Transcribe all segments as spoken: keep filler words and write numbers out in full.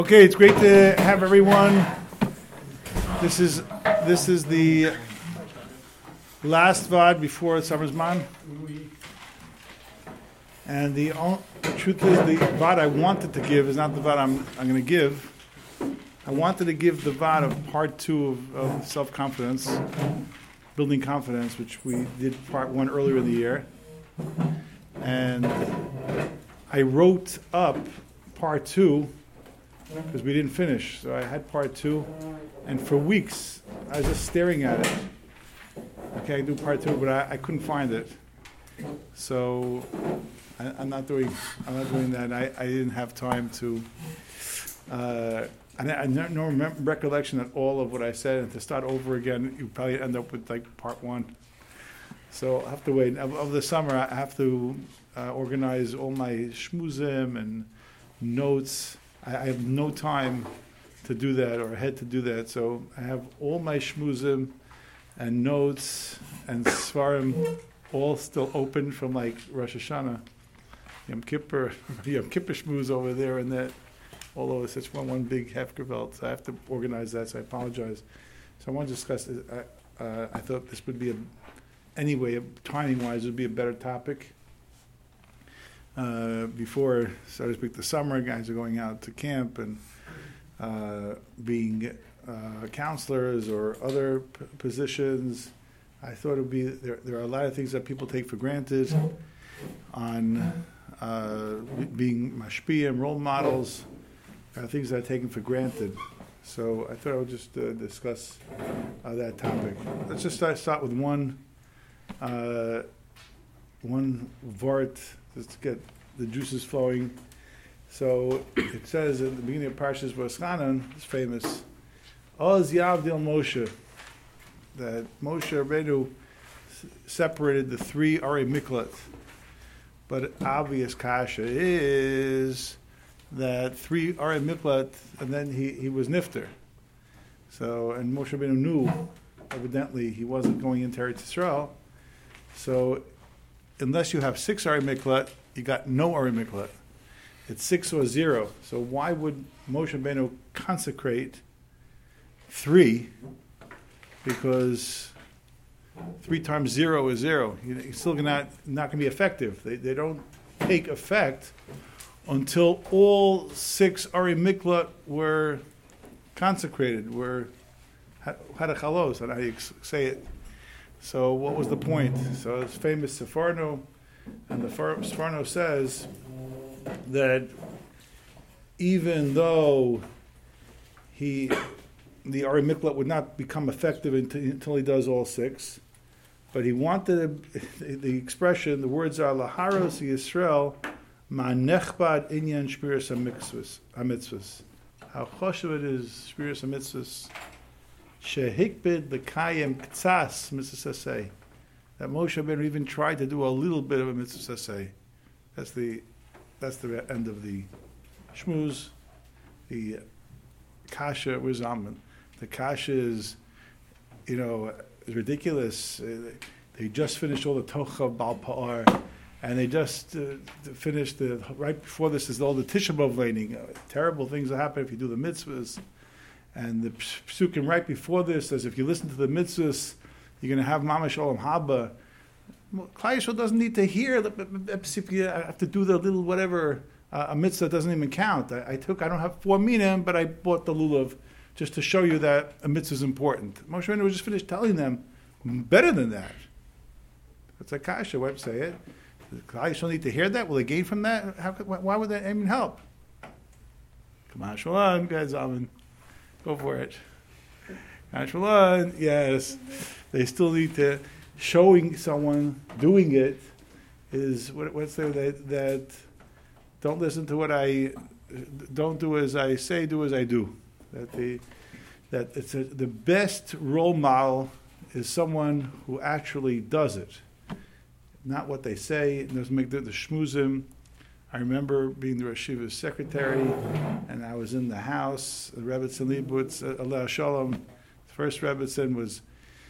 Okay, it's great to have everyone. This is this is the last V O D before Summer's Man. And the, o- the truth is, the V O D I wanted to give is not the V O D I'm, I'm going to give. I wanted to give the V O D of part two of, of self-confidence, building confidence, which we did part one earlier in the year. And I wrote up part two because we didn't finish. So I had part two, and for weeks I was just staring at it. Okay, I do part two, but I, I couldn't find it. So I, I'm not doing. I'm not doing that. I, I didn't have time to. Uh, I, I no, no remember, recollection at all of what I said, and to start over again, you probably end up with like part one. So I have to wait. Over the summer, I have to uh, organize all my shmuzim and notes. I, I have no time to do that, or had to do that. So I have all my shmuzim and notes and svarim all still open from like Rosh Hashanah, Yom Kippur, Yom Kippur shmuz over there, and that all over such one one big hefkervelt. So I have to organize that. So I apologize. So I want to discuss it. I, uh, I thought this would be a Anyway, timing-wise, it would be a better topic. Uh, before, so to speak, the summer, guys are going out to camp and uh, being uh, counselors or other p- positions. I thought it would be, there, there are a lot of things that people take for granted on uh, being mashpiyim, role models, uh, things that are taken for granted. So I thought I would just uh, discuss uh, that topic. Let's just start, start with one Uh, one vart, just to get the juices flowing. So it says at the beginning of Parshas Voschanan, it's famous, Oz Yavdil Moshe, that Moshe Rabbeinu s- separated the three Ari Miklat. But obvious kasha is that three Ari Miklat, and then he, he was Nifter. So, and Moshe Rabbeinu knew, evidently, he wasn't going into Eretz Yisrael. So, unless you have six Ari Miklat, you got no Ari Miklat. It's six or zero. So, why would Moshe Rabbeinu consecrate three? Because three times zero is zero. You're still not not going to be effective. They they don't take effect until all six Ari Miklat were consecrated. Were had a chalos. I don't know how you say it. So what was the point? So it's famous Sefarno, and the Sefarno says that even though he, the Ari Miklat would not become effective until, until he does all six, but he wanted a, the expression, the words are Laharos Yisrael Ma'nechbad Inyan Shmiras HaMitzvos. How choshev it is Shmiras HaMitzvos. Shehikbid the Kayim Ktsas mitzvah saseh. That Moshe Rabbeinu even tried to do a little bit of a mitzvah saseh. That's the that's the end of the shmuz. The kasha was Zaman. The kasha is, you know, is ridiculous. Uh, They just finished all the Tocha Bal Pa'ar, and they just uh, finished the right before this is all the Tisha B'av laning. Uh, terrible things will happen if you do the mitzvahs. And the psukim right before this says, if you listen to the mitzvahs, you're going to have mamash olam haba. Klal Yisrael doesn't need to hear. If you have to do the little whatever, uh, a mitzvah doesn't even count. I, I took, I don't have four minim, but I bought the lulav just to show you that a mitzvah is important. Moshe Rabbeinu was just finished telling them better than that. That's a kasha. Why say it? Klal Yisrael need to hear that. Will they gain from that? How, why would that even help? Come on, shalom, guys, amen. Go for it. Ashwallah, yes. They still need to, showing someone doing it is, what, what's there, that, that don't listen to what I, don't do as I say, do as I do. That the, that it's a, the best role model is someone who actually does it. Not what they say, doesn't make the, the shmuzim. I remember being the Rosh Yeshiva's secretary, and I was in the house. The Rebbetzin Leibowitz, Aleh Shalom, the first Rebbetzin was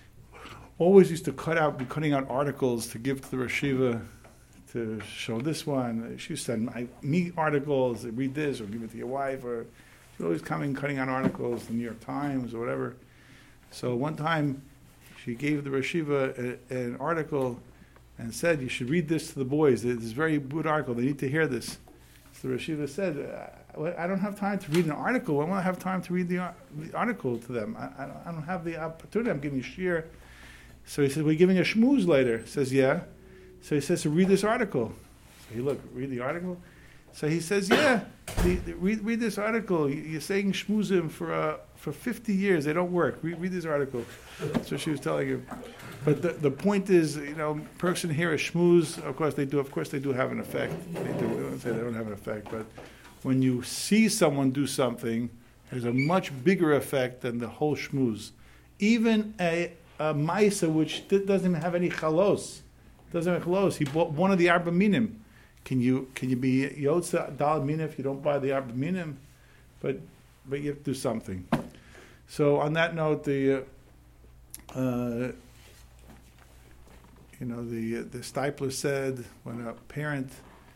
always used to cut out, be cutting out articles to give to the Rosh Yeshiva to show this one. She send my, me articles, read this, or give it to your wife, or She's always coming, cutting out articles, the New York Times or whatever. So one time, she gave the Rosh Yeshiva a, an article and said, you should read this to the boys. This is a very good article. They need to hear this. So the Rosh Yeshiva said, I don't have time to read an article. I want to have time to read the, the article to them. I, I, don't, I don't have the opportunity. I'm giving you shir. So he said, we're giving a shmooze later. He says, yeah. So he says, so read this article. So he looked, read the article? So he says, yeah, the, the, read, read this article. You're saying shmoozim for uh, for fifty years. They don't work. Read, read this article. So she was telling him. But the, the point is, you know, person here is shmooze. Of course they do. Of course they do have an effect. They do. I don't say they don't have an effect, but when you see someone do something, there's a much bigger effect than the whole shmooze. Even a, a maisa which doesn't even have any chalos, doesn't have chalos. He bought one of the arba minim. Can you can you be yotza dal mina if you don't buy the arba minim? But but you have to do something. So on that note, the uh, uh, you know the the Stipler said when a parent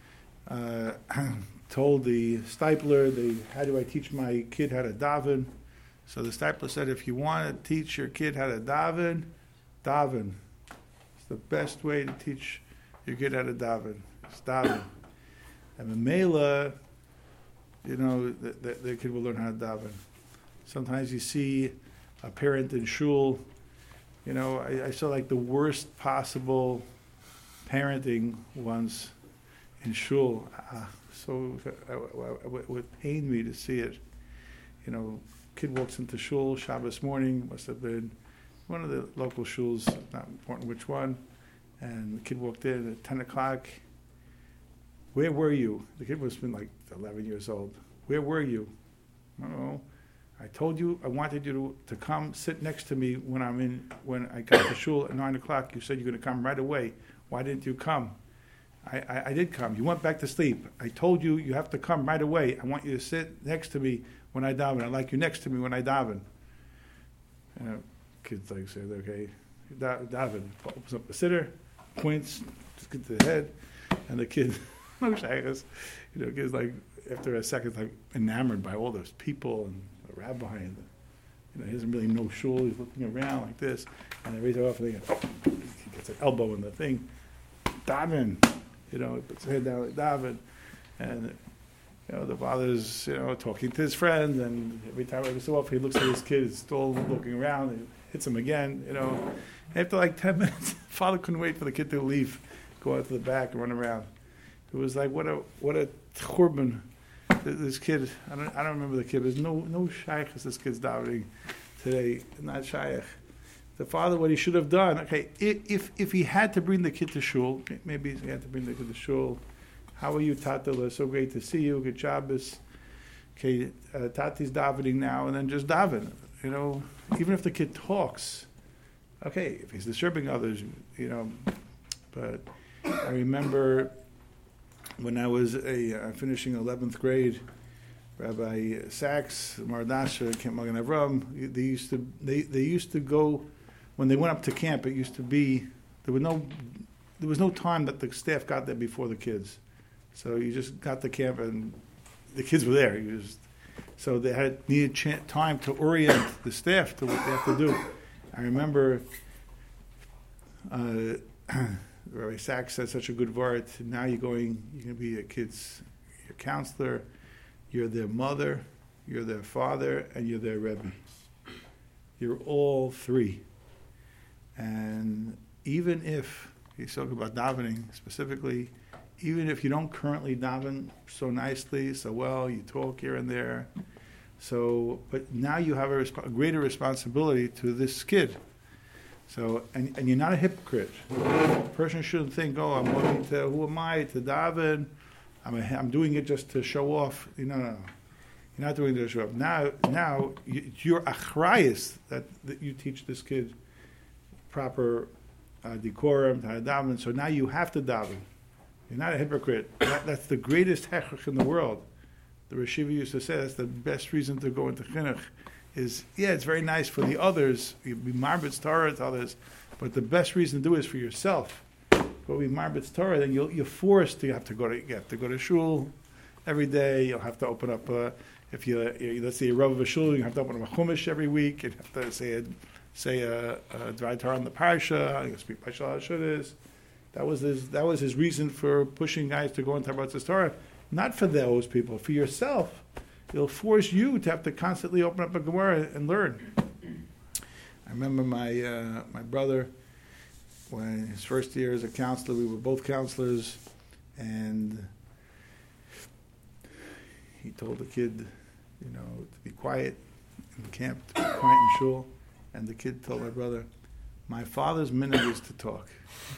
uh, told the Stipler, the how do I teach my kid how to daven? So the Stipler said, if you want to teach your kid how to daven, daven. It's the best way to teach your kid how to daven. It's daven. And the Mela, you know, the, the, the kid will learn how to daven. Sometimes you see a parent in shul, you know, I, I saw like the worst possible parenting once in shul. Uh, so it would pain me to see it. You know, kid walks into shul, Shabbos morning, must have been one of the local shuls, not important which one, and the kid walked in at ten o'clock. Where were you? The kid must have been like eleven years old. Where were you? I don't know. I told you I wanted you to, to come sit next to me when I'm in when I got to shul at nine o'clock. You said you're going to come right away. Why didn't you come? I, I, I did come. You went back to sleep. I told you you have to come right away. I want you to sit next to me when I daven. I'd like you next to me when I daven. You know, kids like say, okay, da, daven. Opens up the sitter, points, just get to the head, and the kid, no shaykhs, you know, kid's like after a second like enamored by all those people and the rabbi and the, you know, he doesn't really know shul. He's looking around like this, and they raise it off and they go, oh, he gets an elbow in the thing. Daven, you know, he puts his head down like daven, and you know the father's you know talking to his friend, and every time every so often he looks at his kid, he's still looking around, and hits him again, you know. After like ten minutes, the father couldn't wait for the kid to leave, go out to the back and run around. It was like what a what a churban. This kid, I don't I don't remember the kid. There's no no shaykh as this kid's davening today, not shaykh. The father, what he should have done, okay, if if he had to bring the kid to shul, maybe he had to bring the kid to shul. How are you, Tatala? So great to see you. Good Shabbos. Okay, uh, Tati's davening now, and then just daven. You know, even if the kid talks, okay, if he's disturbing others, you know. But I remember when I was a uh, finishing eleventh grade, Rabbi Sachs, Mardasha, Camp Magen Avram, they used to they, they used to go when they went up to camp. It used to be there was no there was no time that the staff got there before the kids, so you just got to camp and the kids were there. You just, so they had needed ch- time to orient the staff to what they have to do. I remember uh, Rabbi Sachs said such a good word. Now you're going, you're going to be a kid's your counselor. You're their mother, you're their father, and you're their Rebbe. You're all three. And even if, he's talking about davening specifically, even if you don't currently daven so nicely, so well, you talk here and there, so, but now you have a, resp- a greater responsibility to this kid. So, and, and you're not a hypocrite. A person shouldn't think, oh, I'm going to, who am I, to daven? I'm, a, I'm doing it just to show off. You know, no, no. You're not doing it to show off. Now, now you, it's your achrayus that, that you teach this kid proper uh, decorum, how to daven. So now you have to daven. You're not a hypocrite. That, that's the greatest hechach in the world. The Rosh Yeshiva used to say that's the best reason to go into chinuch. Is, yeah, it's very nice for the others. You be marbitz Torah to others, but the best reason to do it is for yourself. Go be marbitz Torah, then you'll, you're forced to have to go to you have to go to shul every day. You'll have to open up, uh, if you, you let's say you're Rav of a shul, you have to open a chumash every week, and you have to say a say a, a dry Torah on the parsha, you speak Parsha Hashudas. That was his that was his reason for pushing guys to go into Avodas Torah, not for those people, for yourself. It'll force you to have to constantly open up a Gemara and learn. I remember my uh, my brother, when his first year as a counselor, we were both counselors, and he told the kid, you know, to be quiet in camp, to be quiet in shul, and the kid told my brother, my father's minute is to talk.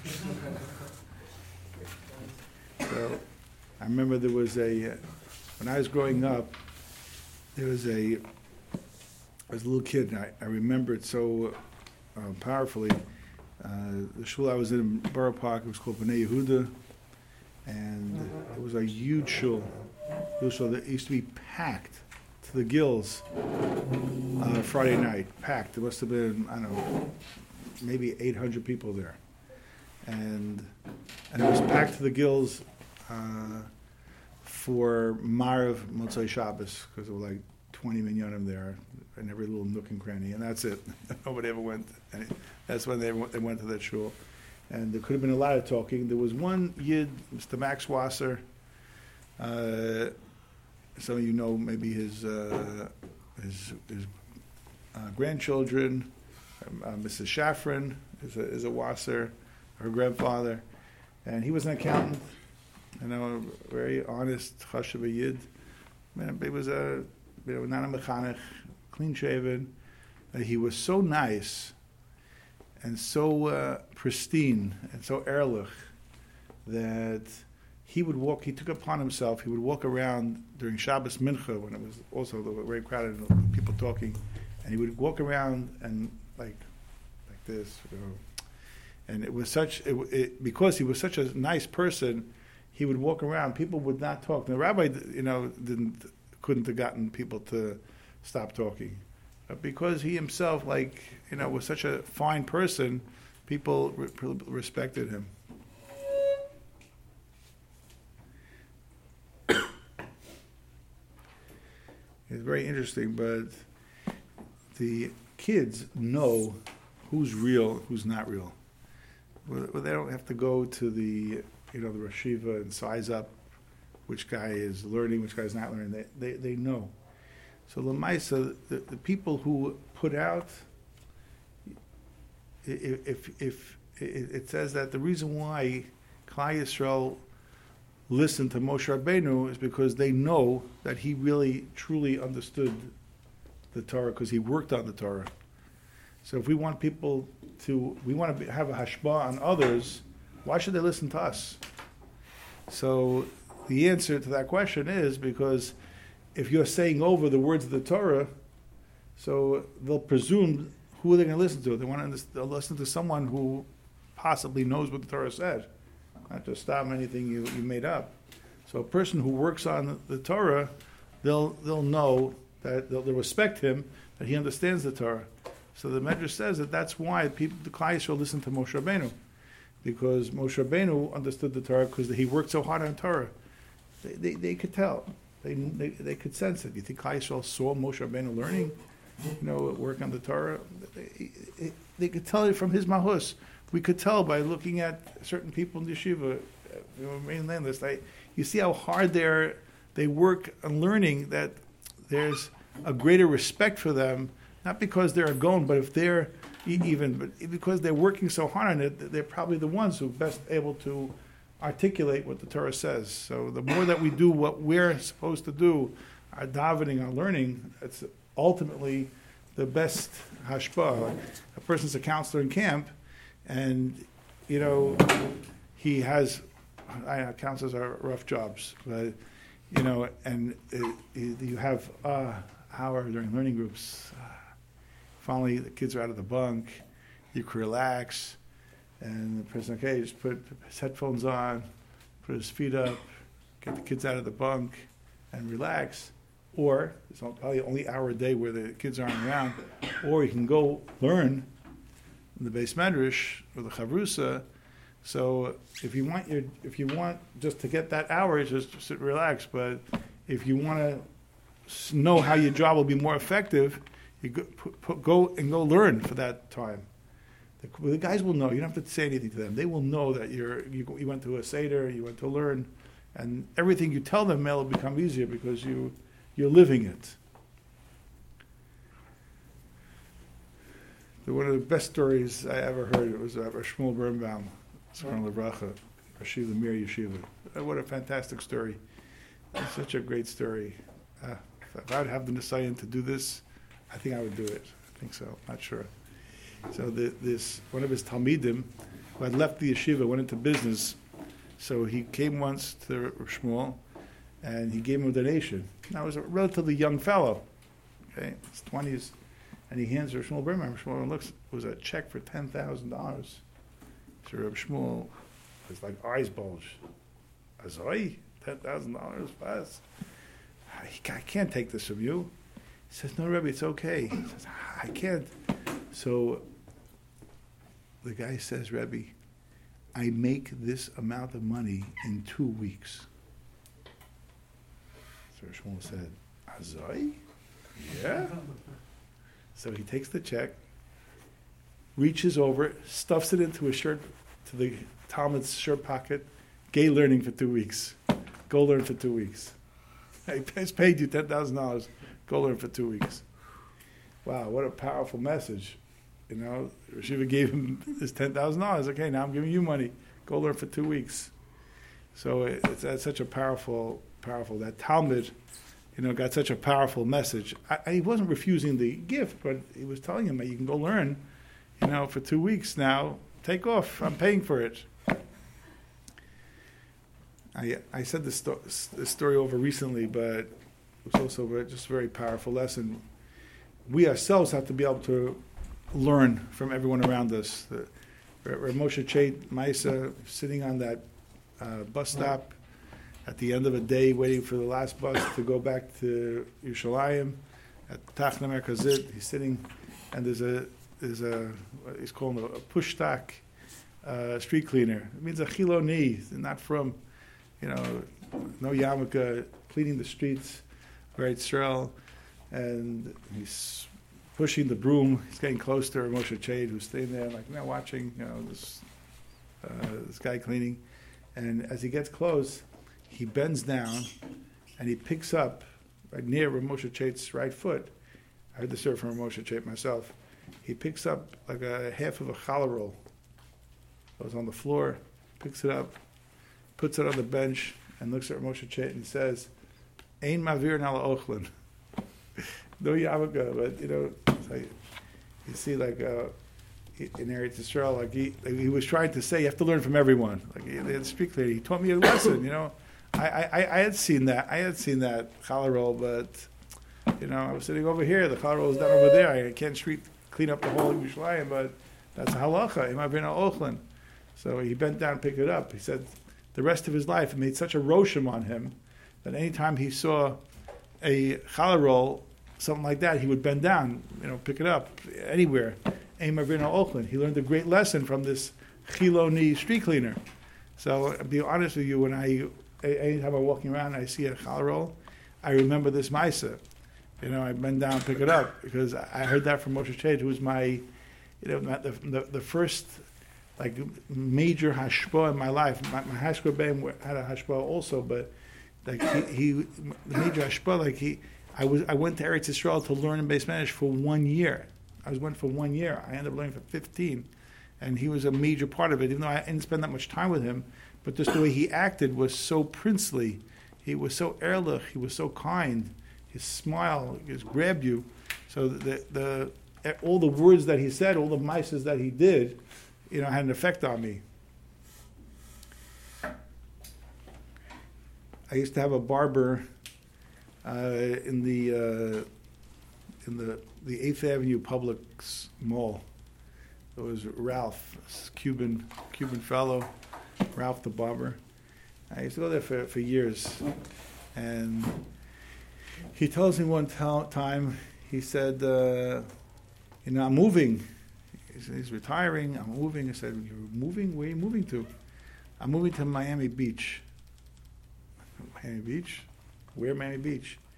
So I remember there was a, uh, when I was growing up, there was a, I was a little kid, and I, I remember it so uh, powerfully. Uh, the shul I was in in Borough Park, it was called Bnei Yehuda, and it was a huge shul. Huge shul that used to be packed to the gills uh, Friday night, packed. There must have been, I don't know, maybe eight hundred people there. And and it was packed to the gills uh, for Marav Motzei Shabbos, because there were like twenty minyanim there in every little nook and cranny, and that's it. Nobody ever went. And it, that's when they, they went to that shul. And there could have been a lot of talking. There was one Yid, Mister Max Wasser. Uh, some of you know maybe his uh, his, his uh, grandchildren. Uh, Missus Shafran is a, is a Wasser, her grandfather. And he was an accountant, you know, a very honest, chashuv Yid. Man, he was a, you know, not a mechanech, clean shaven. Uh, he was so nice and so uh, pristine and so ehrlich that he would walk, he took upon himself, he would walk around during Shabbos Mincha, when it was also very crowded and people talking, and he would walk around and like like this, you know. And it was such, it, it, because he was such a nice person, he would walk around, people would not talk. The rabbi, you know, didn't, couldn't have gotten people to stop talking. But because he himself, like, you know, was such a fine person, people re- respected him. It's very interesting, but the kids know who's real, who's not real. Well, they don't have to go to the, you know, the Rosh Yeshiva and size up which guy is learning, which guy is not learning. They they, they know. So Lamaisa, the, the people who put out, if if, if it, it says that the reason why Klal Yisrael listened to Moshe Rabbeinu is because they know that he really truly understood the Torah, because he worked on the Torah. So if we want people to, we want to be, have a hashbah on others, why should they listen to us? So the answer to that question is because if you're saying over the words of the Torah, so they'll presume who are they going to listen to? They want to they'll listen to someone who possibly knows what the Torah said, not just stop anything you, you made up. So a person who works on the Torah, they'll they'll know that they'll, they'll respect him, that he understands the Torah. So the Medrash says that that's why people, the Klal Yisrael, listen to Moshe Rabbeinu, because Moshe Rabbeinu understood the Torah because he worked so hard on Torah. They they, they could tell, they, they they could sense it. You think Klal Yisrael saw Moshe Rabbeinu learning, you know, work on the Torah? They, they, they could tell it from his mahus. We could tell by looking at certain people in the yeshiva, you know, mainlanders. They, you see how hard they they work on learning. That there's a greater respect for them. Not because they're a Gaon, but if they're even, but because they're working so hard on it, they're probably the ones who are best able to articulate what the Torah says. So the more that we do what we're supposed to do, our davening, our learning, it's ultimately the best hashpah. A person's a counselor in camp, and you know he has. I know counselors are rough jobs, but you know, and it, it, you have uh, hour during learning groups. Uh, Finally, the kids are out of the bunk. You can relax, and the person, okay, just put his headphones on, put his feet up, get the kids out of the bunk, and relax. Or it's probably only an hour a day where the kids aren't around. Or you can go learn in the Beis Medrash or the Chavrusa. So if you want your, if you want just to get that hour, just sit relax. But if you want to s- know how your job will be more effective, you go, put, put, go and go learn for that time. The, the guys will know. You don't have to say anything to them. They will know that you're you, you went to a seder, you went to learn, and everything you tell them will become easier because you you're living it. One of the best stories I ever heard it was about Shmuel Birnbaum, Zechron Livracha, Rashiv Lemir Yeshiva. What a fantastic story! It's such a great story. Uh, if I would have the Nisayan to do this, I think I would do it. I think so. Not sure. So the, this one of his Talmidim, who had left the yeshiva, went into business. So he came once to Shmuel, and he gave him a donation. Now he was a relatively young fellow, okay, his twenties. And he hands her Shmuel Birnbaum. Shmuel looks, it was a check for ten thousand dollars. So Reb Shmuel, his like eyes bulge. Azoi, ten thousand dollars fast. I can't take this from you. He says, no, Rebbe, it's okay. He says, I can't. So the guy says, Rebbe, I make this amount of money in two weeks. So Shmuel said, Azoi? Yeah. So he takes the check, reaches over it, stuffs it into his shirt, to the Talmud's shirt pocket. Gay learning for two weeks. Go learn for two weeks. He paid you ten thousand dollars. Go learn for two weeks. Wow, what a powerful message. You know, Rashiva gave him his ten thousand dollars. Okay, now I'm giving you money. Go learn for two weeks. So it, it's, it's such a powerful, powerful, that Talmud, you know, got such a powerful message. I, I, he wasn't refusing the gift, but he was telling him that you can go learn, you know, for two weeks now. Take off. I'm paying for it. I I said this, sto- this story over recently, but it was also very, just a very powerful lesson. We ourselves have to be able to learn from everyone around us. The, Rav Moshe Chait Maisa sitting on that uh, bus stop at the end of a day, waiting for the last bus to go back to Yerushalayim at Tachna Merkazit. He's sitting, and there's a there's a he's calling a, a pushtak uh, street cleaner. It means a chiloni, not from, you know, no yarmulke, cleaning the streets, right, Israel, and he's pushing the broom. He's getting close to Moshe Chait, who's staying there, like, you know, watching, you know, this uh, this guy cleaning. And as he gets close, he bends down and he picks up right near Rav Moshe Chait's right foot. I heard the story from Rav Moshe Chait myself. He picks up like a half of a challah roll. It was on the floor, picks it up, puts it on the bench, and looks at Rav Moshe Chait and says, "Ein mavir nala ochlin." No yarmulke, but you know, it's like, you see, like uh, in Eretz Yisrael, like he, like he was trying to say, you have to learn from everyone. Like he, he had speak clearly. He taught me a lesson. You know, I, I, I had seen that. I had seen that challah roll, but you know, I was sitting over here. The challah roll was down over there. I can't street clean up the whole Yerushalayim, but that's a halacha. Im avin al ochlin. So he bent down, and picked it up. He said, the rest of his life, it made such a roshim on him that anytime he saw a challah roll, something like that, he would bend down, you know, pick it up anywhere. Ein mavir al ochlin. He learned a great lesson from this chiloni street cleaner. So, I'll be honest with you, when I, anytime I'm walking around and I see a challah roll, I remember this Maisa. You know, I bend down, pick it up, because I heard that from Moshe Chait, who was my, you know, the, the, the first, like, major hashpah in my life. My, my hashpah ben had a hashpah also, but, like, he, he the major hashpah, like, he, I was, I went to Eretz Yisrael to learn in Beis Medrash for one year. I was went for one year. I ended up learning for fifteen. And he was a major part of it, even though I didn't spend that much time with him. But just the way he acted was so princely. He was so ehrlich. He was so kind. His smile just grabbed you. So the, the all the words that he said, all the mices that he did, you know, had an effect on me. I used to have a barber uh, in the uh, in the the Eighth Avenue Publix Mall. It was Ralph, this Cuban Cuban fellow, Ralph the barber. I used to go there for, for years, and he tells me one t- time, he said, uh, you know, I'm moving. He said, he's retiring, I'm moving. I said, you're moving? Where are you moving to? I'm moving to Miami Beach. Miami Beach? Where Miami Beach?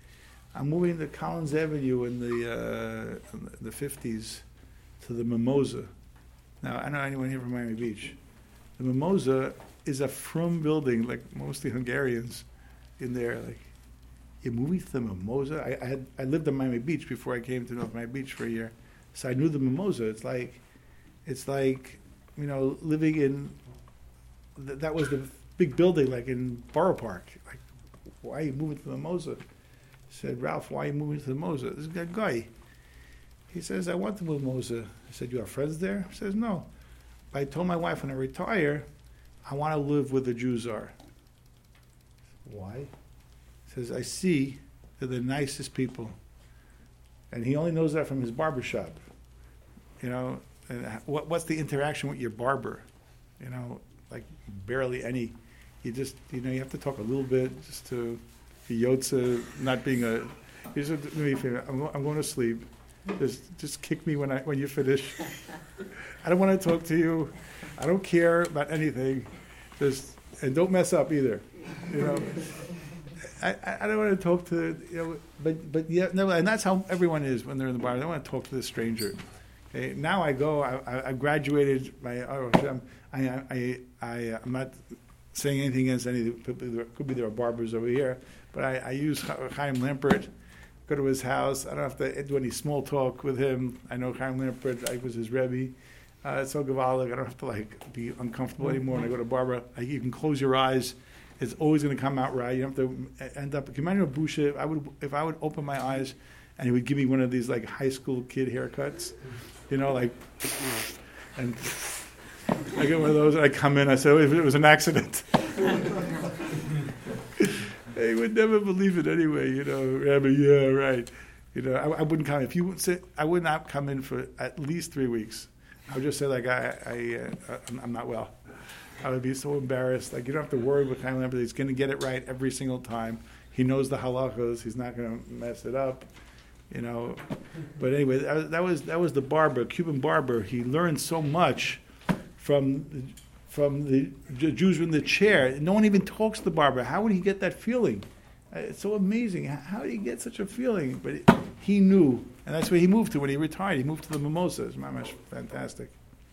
I'm moving to Collins Avenue in the uh, in the fifties to the Mimosa. Now, I don't know anyone here from Miami Beach. The Mimosa is a frum building, like mostly Hungarians in there. Like, you're moving to the Mimosa? I, I had I lived on Miami Beach before I came to North Miami Beach for a year, so I knew the Mimosa. It's like, it's like, you know, living in. Th- that was the big building, like in Borough Park. Like, why are you moving to the Mimosa? I said, Ralph, why are you moving to the Mimosa? This is a guy. He says, I want to move to Mimosa. I said, you have friends there? He says, no. But I told my wife when I retire, I want to live where the Jews are. Why? He says, I see they're the nicest people. And he only knows that from his barbershop. You know, and what, what's the interaction with your barber? You know, like barely any. You just, you know, you have to talk a little bit just to be yotze, not being a, you just, do me a favor, I'm, go- I'm going to sleep. Just, just kick me when I when you finish. I don't want to talk to you. I don't care about anything. Just and don't mess up either. You know, I, I don't want to talk to you know. But but yeah, no, and that's how everyone is when they're in the bar. They don't want to talk to the stranger. Okay, now I go. I, I, I graduated. My oh, I'm, I I I I'm not saying anything against any. Could be there are barbers over here, but I, I use Chaim Lampert. Go to his house. I don't have to do any small talk with him. I know Chaim Lampert. I was his Rebbe. Uh, it's so gewaldig. I don't have to like be uncomfortable anymore when I go to Barbara. I, you can close your eyes. It's always going to come out right. You don't have to end up. Can you imagine a Busha? I would if I would open my eyes and he would give me one of these like high school kid haircuts, you know, like, and I get one of those and I come in. I say, oh, it was an accident. They would never believe it anyway, you know. Rabbi, yeah, right. You know, I, I wouldn't come if you would say I would not come in for at least three weeks. I would just say like I, I, uh, I'm, I'm not well. I would be so embarrassed. Like you don't have to worry with Chaim Lampert. He's going to get it right every single time. He knows the halachos. He's not going to mess it up, you know. But anyway, that was that was, that was the barber, Cuban barber. He learned so much from. The, From the Jews in the chair. No one even talks to the barber. How would he get that feeling? Uh, It's so amazing. How how did he get such a feeling? But it, he knew. And that's where he moved to when he retired. He moved to the Mimosa. It's mamash fantastic.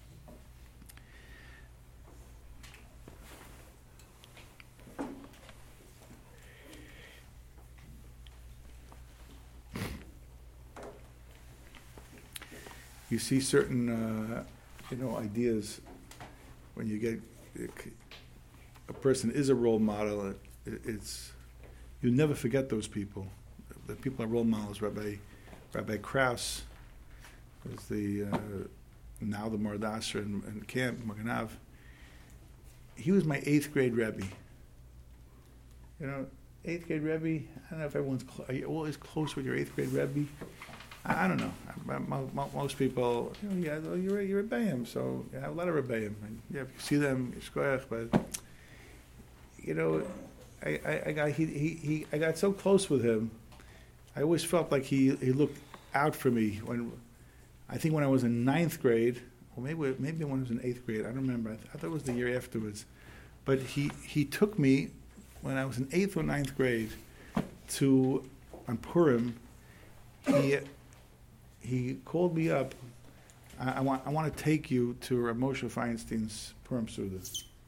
You see certain, uh, you know, ideas when you get a person is a role model. It, it's you never forget those people. The people are role models. Rabbi Rabbi Krauss was the uh, now the Mordasser in, in camp Maganav. He was my eighth grade Rebbe. You know, eighth grade Rebbe. I don't know if everyone's cl- are you always close with your eighth grade Rebbe. I, I don't know. Mo- mo- Most people, you know, yeah, well, you're you're a Rebbeim, so you have a lot of Rebbeim. And yeah, if you see them, it's shkoyach. But you know, I, I, I got he, he, he I got so close with him. I always felt like he, he looked out for me when I think when I was in ninth grade, or maybe maybe when I was in eighth grade. I don't remember. I, th- I thought it was the year afterwards. But he, he took me when I was in eighth or ninth grade to on Purim. He he called me up. I, I want I want to take you to Rav Moshe Feinstein's Purim Suda.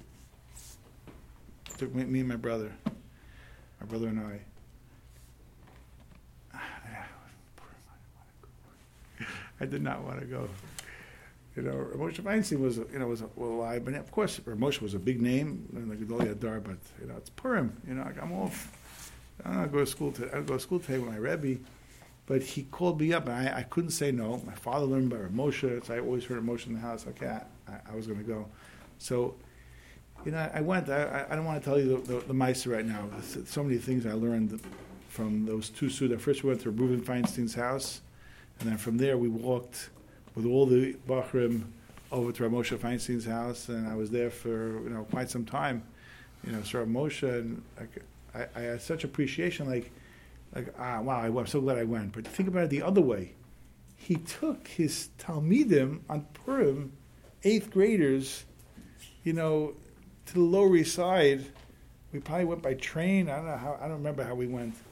Took me, me and my brother, my brother and I. I did not want to go. You know, Rav Moshe Feinstein was, you know, was alive, but of course, Rav Moshe was a big name in the Gedolei Hadar. But you know, it's Purim. You know, I'm off. I don't go to school. To, I go to school today with my Rebbe, but he called me up, and I, I couldn't say no. My father learned by Rav Moshe, so I always heard Rav Moshe in the house. Okay, I, I was going to go. So, you know, I went. I, I don't want to tell you the, the, the Meiser right now. There's so many things I learned from those two Suda. First, we went to Reuven Feinstein's house. And then from there, we walked with all the Bachrim over to Rav Moshe Feinstein's house, and I was there for you know quite some time. You know, so Rav Moshe, and I, I, I had such appreciation, like, like ah, wow, I, I'm so glad I went. But think about it the other way. He took his Talmidim on Purim, eighth graders, you know, to the Lower East Side. We probably went by train. I don't know how. I don't remember how we went.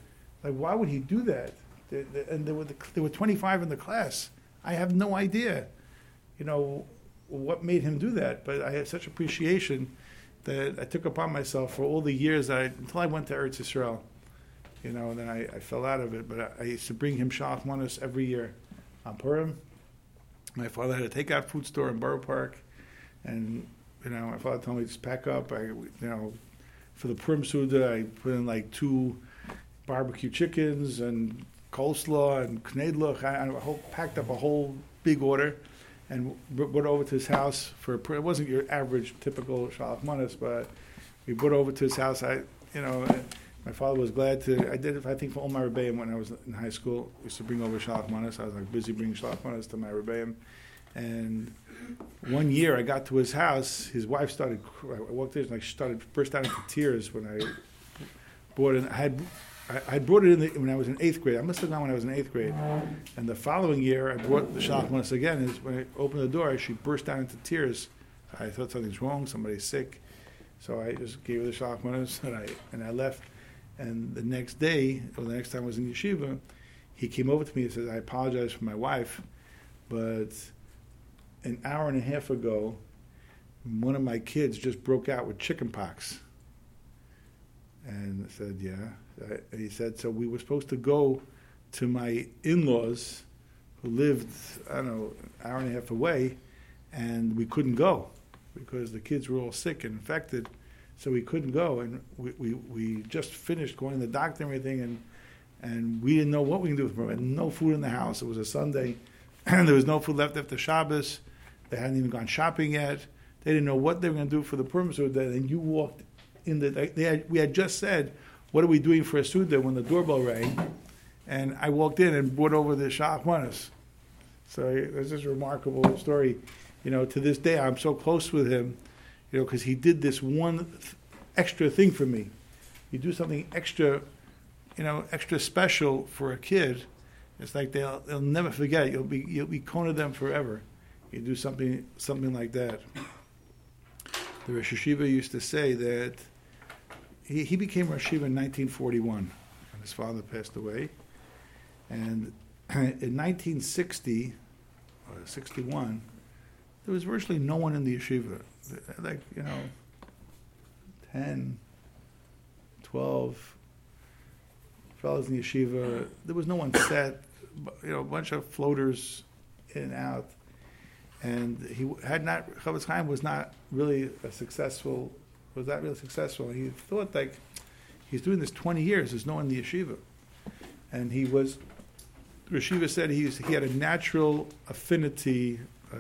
Like, why would he do that? The- the- And there were, the- there were twenty-five in the class. I have no idea, you know, what made him do that. But I had such appreciation that I took upon myself for all the years that I, until I went to Eretz Yisrael, you know, and then I, I fell out of it. But I, I used to bring him Shalach Manos every year on Purim. My father had a takeout food store in Borough Park, and you know, my father told me just pack up. I, you know, for the Purim Suda, I put in like two barbecue chickens and coleslaw and knedlach. I, I whole, packed up a whole big order and brought over to his house for. It wasn't your average typical Shalach Manos, but we brought over to his house. I, you know, my father was glad to. I did it, I think, for all my rebbeim when I was in high school. I used to bring over Shalach Manos. I was like busy bringing Shalach Manos to my rebbeim. And one year I got to his house, his wife started, I walked in and like she started, burst out into tears when I brought it. I had, I had brought it in the, when I was in eighth grade. I must have gone when I was in eighth grade. And the following year I brought the Shalach Manos again. And when I opened the door, she burst out into tears. I thought something's wrong, somebody's sick. So I just gave her the Shalach Manos and I, and I left. And the next day, or the next time I was in yeshiva, he came over to me and said, I apologize for my wife, but an hour and a half ago, one of my kids just broke out with chicken pox. And I said, yeah. And he said, so we were supposed to go to my in-laws who lived, I don't know, an hour and a half away, and we couldn't go because the kids were all sick and infected, so we couldn't go. And we, we, we just finished going to the doctor and everything, and and we didn't know what we can do with them. We had no food in the house. It was a Sunday, and there was no food left after Shabbos. They hadn't even gone shopping yet. They didn't know what they were going to do for the Purim Suda. And you walked in the. They had, we had just said, "What are we doing for a Suda?" when the doorbell rang, and I walked in and brought over the Shalach Manos. So it's just a remarkable story. You know, to this day, I'm so close with him. You know, because he did this one th- extra thing for me. You do something extra, you know, extra special for a kid. It's like they'll they'll never forget it. You'll be you'll be known to them forever. You do something something like that. The Rosh Hashiva used to say that he, he became Rosh Hashiva in nineteen forty-one, when his father passed away. And in nineteen sixty, or sixty-one, there was virtually no one in the yeshiva. Like, you know, ten, twelve fellows in the yeshiva. There was no one set, you know, a bunch of floaters in and out. And he had not, Chavetz Chaim was not really a successful, was not really successful. He thought, like, he's doing this twenty years, there's no one in the yeshiva. And he was, the yeshiva said he, was, he had a natural affinity, uh,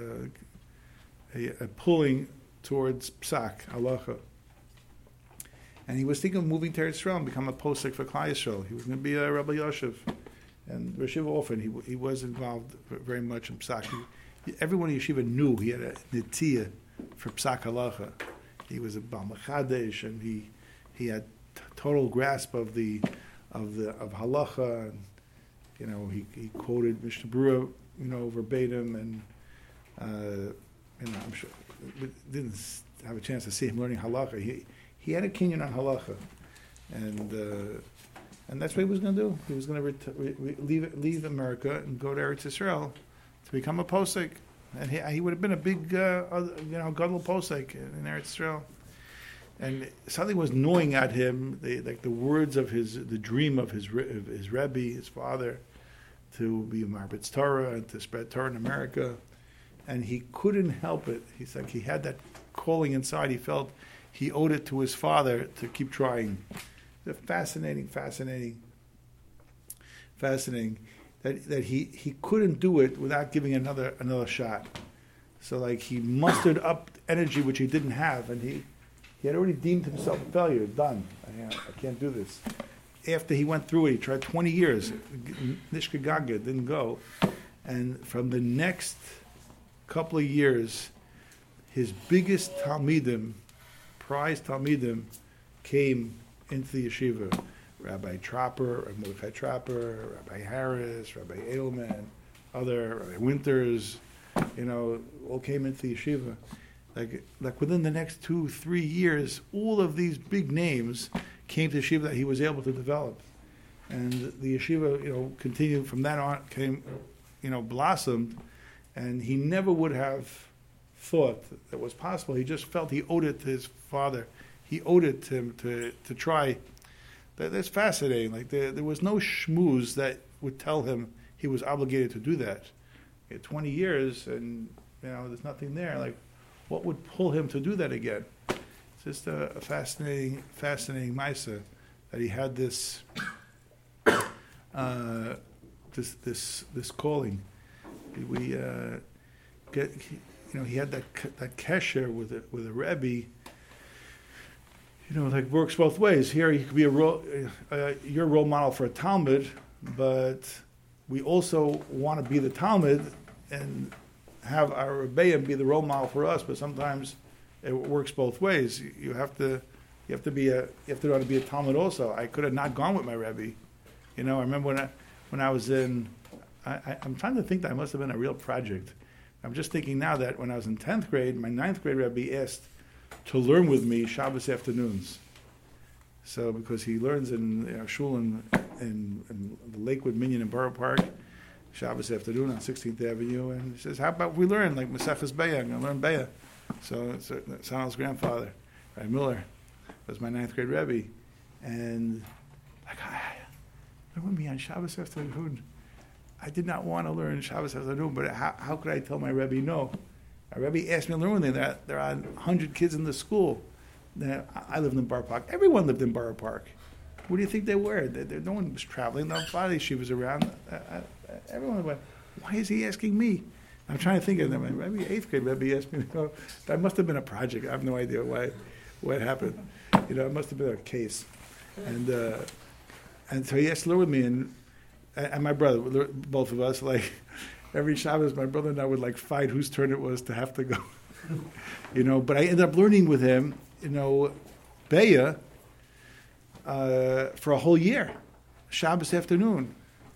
a, a pulling towards psak, halacha. And he was thinking of moving to Eretz Yisrael and become a posek for Klal Yisrael. He was going to be a Rabbi Yoshev. And Rosh Hashiva often, he, he was involved very much in psak. He, everyone in Yeshiva knew he had a netiyah for psak halacha. He was a Baal Mechadesh, and he he had t- total grasp of the of the of halacha. And, you know, he, he quoted Mishnah Berurah, you know, verbatim, and uh, you know, I'm sure we didn't have a chance to see him learning halacha. He he had a kinyan on halacha, and uh, and that's what he was going to do. He was going to ret- re- re- leave leave America and go to Eretz Yisrael to become a posek, and he he would have been a big uh, you know gadol posek in Eretz Yisrael. And something was gnawing at him, the, like the words of his, the dream of his of his Rebbe, his father, to be a Marbitz Torah and to spread Torah in America. And he couldn't help it. He's like, he had that calling inside. He felt he owed it to his father to keep trying. It's fascinating, fascinating, fascinating that that he, he couldn't do it without giving another another shot. So like he mustered up energy which he didn't have, and he. He had already deemed himself a failure. Done. I, I can't do this. After he went through it, he tried twenty years. Nishka Gaga didn't go. And from the next couple of years, his biggest Talmidim, prized Talmidim, came into the yeshiva. Rabbi Trapper, Mordechai Trapper, Rabbi Harris, Rabbi Edelman, other, Rabbi Winters, you know, all came into the yeshiva. Like, like within the next two, three years, all of these big names came to Yeshiva that he was able to develop. and the yeshiva, you know, continued from that on, came, you know, blossomed, and he never would have thought that was possible. He just felt he owed it to his father. He owed it to him to to try. That, that's fascinating. Like there, there was no schmooze that would tell him he was obligated to do that. He had twenty years, and you know, there's nothing there. Like, what would pull him to do that again? It's just a, a fascinating, fascinating Maisa that he had this, uh, this, this, this calling. We uh, get, you know, he had that that kesher with a, with a Rebbe. You know, like works both ways. Here, he could be a role, uh, your role model for a Talmud, but we also want to be the Talmud and have our Rebbeim be the role model for us. But sometimes it works both ways. You have to, you have to be a, you have to know how to be a Talmud also. I could have not gone with my Rebbe. You know, I remember when I, when I was in, I, I, I'm trying to think that I must have been a real project. I'm just thinking now that when I was in tenth grade, my ninth grade Rebbe asked to learn with me Shabbos afternoons. So because he learns in you know, shul in, in, in the Lakewood Minyan in Borough Park, Shabbos afternoon on sixteenth Avenue, and he says, how about we learn, like Maseches Be'ah, I'm going to learn Be'ah. So it's Sanal's grandfather, Rabbi Miller, was my ninth grade Rebbe. And like, I, learn with me on Shabbos afternoon. I did not want to learn Shabbos afternoon, but how, how could I tell my Rebbe no? My Rebbe asked me to learn with him. There, there are one hundred kids in the school. I lived in Borough Park. Everyone lived in Borough Park. What do you think they were? They, they, no one was traveling. No body she was around. I, I, everyone went, why is he asking me? I'm trying to think of them. My Rebbe, eighth grade Rebbe asked me to go. That must have been a project. I have no idea why, what happened. You know, it must have been a case. And uh, and so he asked to learn with me, and and my brother, both of us, like every Shabbos, my brother and I would like fight whose turn it was to have to go. You know, but I ended up learning with him, you know, Be'ah uh, for a whole year, Shabbos afternoon,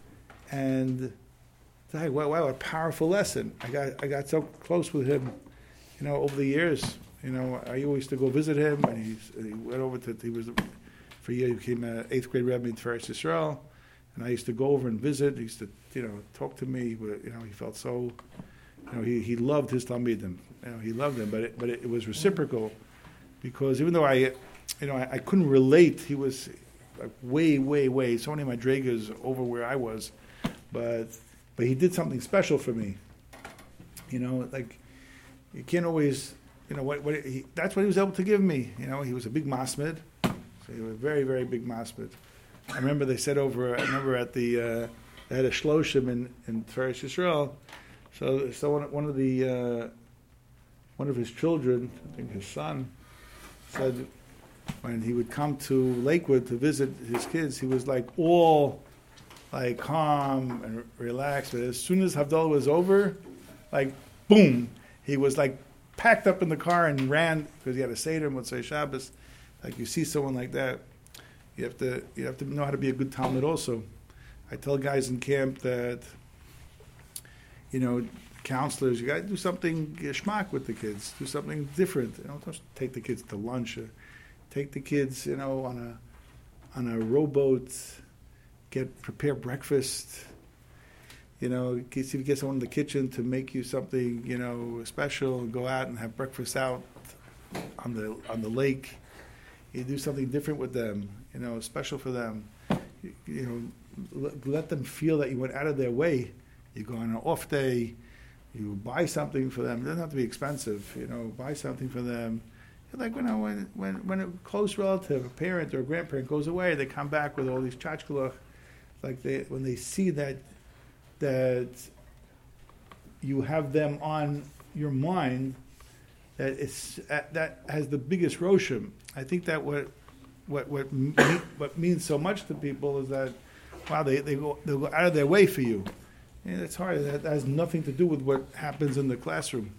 and wow, wow, what a powerful lesson! I got I got so close with him, you know, over the years. You know, I always used to go visit him, and he's, he went over to he was for a year he became an eighth grade Rebbe in Tiferes Yisrael, and I used to go over and visit. He used to you know talk to me. You know, he felt so. You know, he, he loved his Talmidim. You know, he loved them, but it, but it, it was reciprocal, because even though I, you know, I, I couldn't relate, he was like way, way, way so many madrigas over where I was, but but he did something special for me. You know, like you can't always, you know, what what he, that's what he was able to give me. You know, he was a big masmid, so he was a very, very big masmid. I remember they said over. I remember at the uh, they had a shloshim in in Tiferes Yisrael. So, so one, one of the uh, one of his children, I think his son, said when he would come to Lakewood to visit his kids, he was like all like calm and relaxed. But as soon as Havdalah was over, like boom, he was like packed up in the car and ran because he had a seder and would say Shabbos. Like you see someone like that, you have to you have to know how to be a good Talmud also. I tell guys in camp that. You know, counselors, you got to do something schmack with the kids. Do something different. You know, don't take the kids to lunch. Or take the kids, you know, on a on a rowboat. Get prepare breakfast. You know, see if you get someone in the kitchen to make you something, you know, special. And go out and have breakfast out on the on the lake. You do something different with them. You know, special for them. You, you know, let, let them feel that you went out of their way. You go on an off day, you buy something for them. It doesn't have to be expensive, you know, buy something for them. Like you know, when when when a close relative, a parent or a grandparent goes away, they come back with all these tchotchkelach. Like they when they see that that you have them on your mind, that it's that has the biggest roshim. I think that what what what what means so much to people is that wow, they they go they go out of their way for you. And it's hard. That has nothing to do with what happens in the classroom.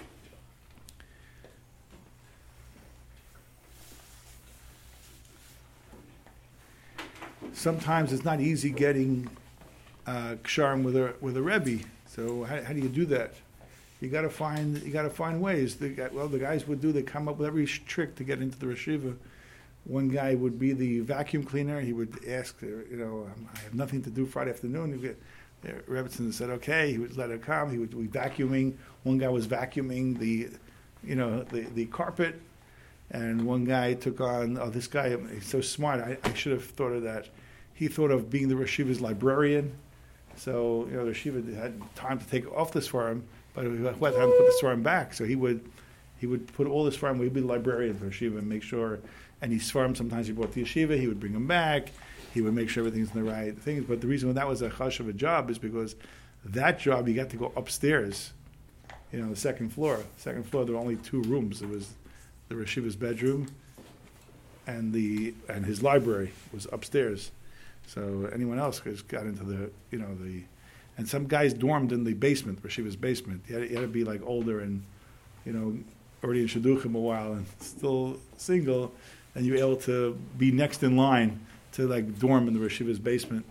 Sometimes it's not easy getting uh, ksharim with a with a rebbe. So how, how do you do that? You got to find you got to find ways. The, well, the guys would do. They come up with every trick to get into the yeshiva, One guy would be the vacuum cleaner. He would ask, uh, you know, um, I have nothing to do Friday afternoon. He'd get, uh, Rebbetzin said, okay. He would let her come. He would be vacuuming. One guy was vacuuming the, you know, the, the carpet. And one guy took on, oh, this guy, he's so smart. I, I should have thought of that. He thought of being the Rosh Yeshiva's librarian. So, you know, the Rosh Yeshiva had time to take off this for him, but he had time to put the Svarim back. So he would he would put all the Svarim, he'd be the librarian for Yeshiva and make sure, and he Svarim, sometimes he brought to Yeshiva, he would bring them back, he would make sure everything's in the right things. But the reason why that was a chash of a job is because that job, you got to go upstairs, you know, the second floor. Second floor, there were only two rooms. It was the Rosh Yeshiva's bedroom and the and his library was upstairs. So anyone else just got into the, you know, the, and some guys dormed in the basement, Rosh Yeshiva's basement. You had, you had to be like older and, you know, already in Shidduchim a while and still single, and you were able to be next in line to like dorm in the Rosh Yeshiva's basement.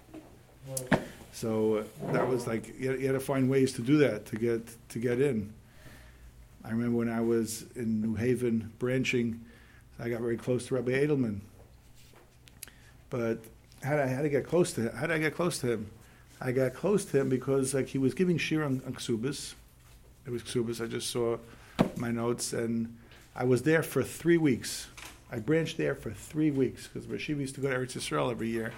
So uh, that was like, you had, you had to find ways to do that, to get to get in. I remember when I was in New Haven branching, I got very close to Rabbi Edelman. But how did I, how did I get close to him? How did I get close to him? I got close to him because like he was giving shir on, on Ksubis. It was Ksubis. I just saw my notes, and I was there for three weeks. I branched there for three weeks because Rosh Yeshiva used to go to Eretz Yisrael every year.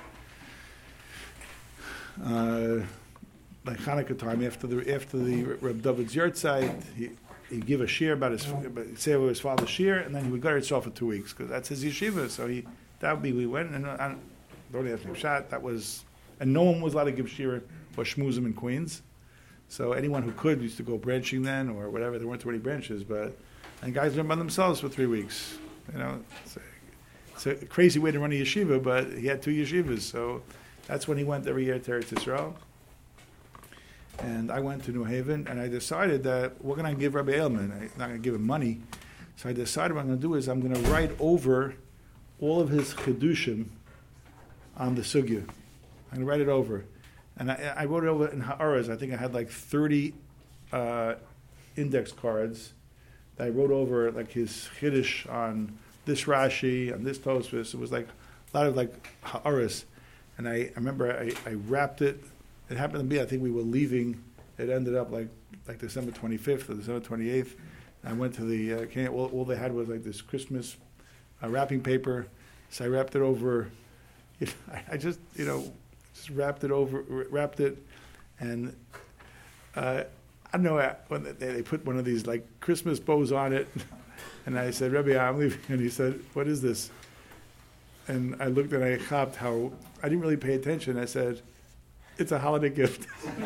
Uh, like Hanukkah time, after the after the Reb David's Yahrzeit, he he'd give a shir about his say about his father's shir, and then he would go to Eretz Yisrael for two weeks because that's his yeshiva. So he that would be we went and I don't have to shot. That was and no one was allowed to give shir or shmuzim in Queens. So anyone who could used to go branching then or whatever. There weren't too many branches, but and guys learned by themselves for three weeks. You know, it's a, it's a crazy way to run a yeshiva, but he had two yeshivas, so that's when he went every year to Eretz Yisrael. And I went to New Haven, and I decided that what can I give Rabbi Edelman? I'm not going to give him money. So I decided what I'm going to do is I'm going to write over all of his chidushim on the sugya. I'm going to write it over. And I, I wrote it over in Ha'araz. I think I had like thirty uh, index cards that I wrote over like his chiddush on this Rashi, on this Tosfos. It was like a lot of like Ha'araz. And I, I remember I, I wrapped it. It happened to be, I think we were leaving. It ended up like like December twenty-fifth or December twenty-eighth. I went to the, uh, can, all, all they had was like this Christmas uh, wrapping paper. So I wrapped it over, you know, I, I just, you know, just wrapped it over, wrapped it. And uh, I don't know, when they, they put one of these like Christmas bows on it. And I said, Rebbe, I'm leaving. And he said, what is this? And I looked and I chopped how, I didn't really pay attention. I said, it's a holiday gift.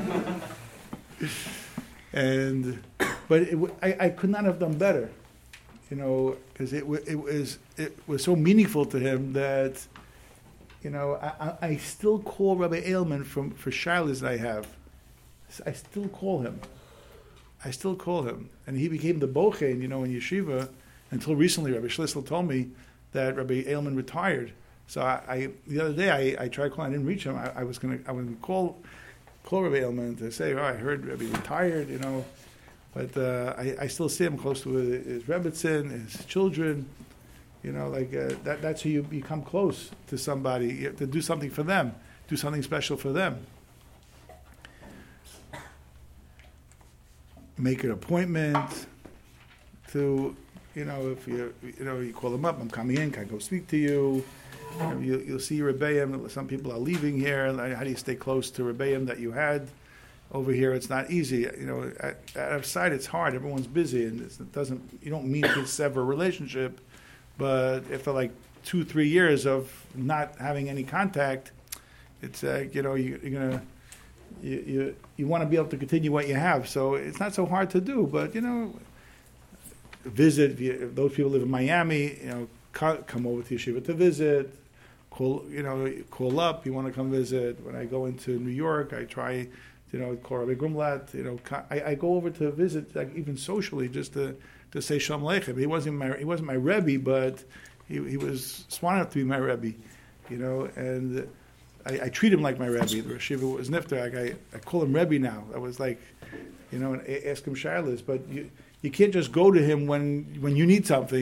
and, but it, I, I could not have done better, you know, because it, it was it was so meaningful to him that, you know, I, I still call Rabbi Edelman from for shilas that I have. I still call him. I still call him, and he became the bochein, you know, in yeshiva until recently. Rabbi Schlissel told me that Rabbi Edelman retired. So I, I the other day I, I tried calling. I didn't reach him. I, I was gonna I was gonna call call Rabbi Edelman to say, oh, I heard Rabbi retired, you know, but uh, I, I still see him close to his, his Rebbetzin, his children, you know, like uh, that. That's how you become close to somebody. You have to do something for them, do something special for them. Make an appointment to, you know, if you you know you call them up. I'm coming in. Can I go speak to you? You know, you, you'll see Rebbeim. Some people are leaving here. How do you stay close to Rebbeim that you had over here? It's not easy. You know, at, at our side, it's hard. Everyone's busy, and it's, it doesn't. You don't mean to sever a relationship, but after like two, three years of not having any contact, it's like, you know, you, you're gonna you you, you want to be able to continue what you have. So it's not so hard to do. But you know, visit. If, you, if those people live in Miami, you know, come over to yeshiva to visit. Call, you know, call up. You want to come visit. When I go into New York, I try, you know, call Rabbi Grumlat. You know, I, I go over to visit, like even socially, just to, to say Shalom Aleichem. He wasn't my he wasn't my Rebbe, but he he was smart enough to be my Rebbe, you know. And I, I treat him like my Rebbe. The Rosh Yeshiva was Nifter. Like I, I call him Rebbe now. I was like, you know, and ask him shilas. But you you can't just go to him when when you need something.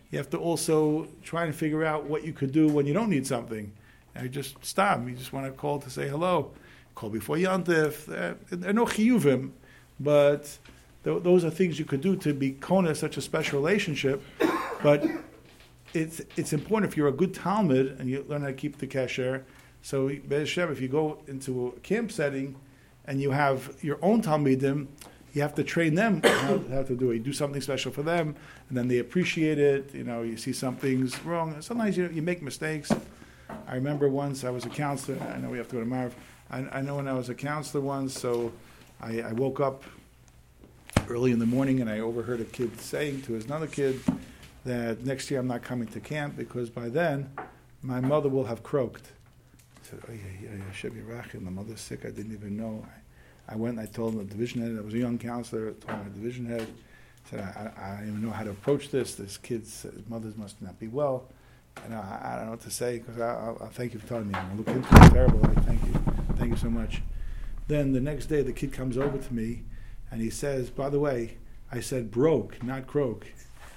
you have to also try and figure out what you could do when you don't need something. And you just stop. You just want to call to say hello. Call before Yantif. Uh, there are no chiyuvim, but th- those are things you could do to be kona such a special relationship. But it's it's important if you're a good Talmud and you learn how to keep the kasher. So, Be'ez Hashem, if you go into a camp setting and you have your own Talmidim, you have to train them how, how to do it. You do something special for them, and then they appreciate it. You know, you see something's wrong. Sometimes you you make mistakes. I remember once I was a counselor. I know we have to go to Marv. I, I know when I was a counselor once, so I, I woke up early in the morning and I overheard a kid saying to his another kid that next year I'm not coming to camp because by then my mother will have croaked. I said, oh yeah, yeah, yeah, should be rachin. The mother's sick. I didn't even know. I, I went and I told the division head. I was a young counselor. I told my division head. I said, I, I, I don't even know how to approach this. This kid's mother must not be well. And I, I don't know what to say because I'll, I'll thank you for telling me. I'm going to look into it. Terrible. I thank you. Thank you so much. Then the next day the kid comes over to me and he says, by the way, I said broke, not croak.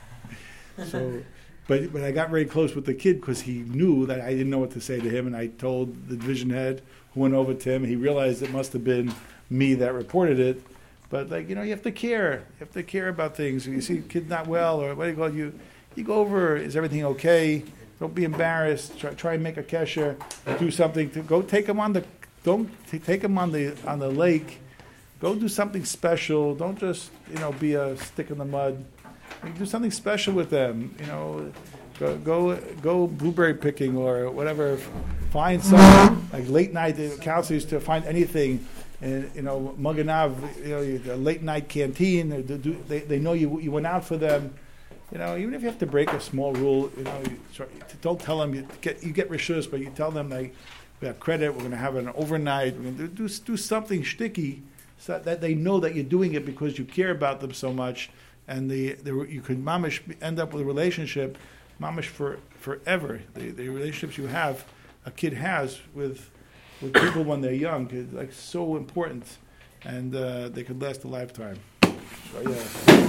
So, but but I got very close with the kid because he knew that I didn't know what to say to him, and I told the division head who went over to him. He realized it must have been me that reported it. But like you know, you have to care. You have to care about things. When you see a kid not well, or what do you call it, you you go over. Is everything okay? Don't be embarrassed. Try, try and make a kesher. Do something. To, go take him on the. Don't t- take him on the on the lake. Go do something special. Don't just you know be a stick in the mud. You do something special with them. You know, go go, go blueberry picking or whatever. Find some like late night. The counselors to find anything. And you know, Maganav, you know, the late night canteen. They, they, they know you you went out for them. You know, even if you have to break a small rule, you know, you try, don't tell them you get you get rishus, but you tell them like we have credit. We're going to have an overnight. We're going to do do something shticky so that they know that you're doing it because you care about them so much. And the, the you could mamish end up with a relationship, mamish for forever. The, the relationships you have, a kid has with with people when they're young, is like so important, and uh, they could last a lifetime. So, yeah.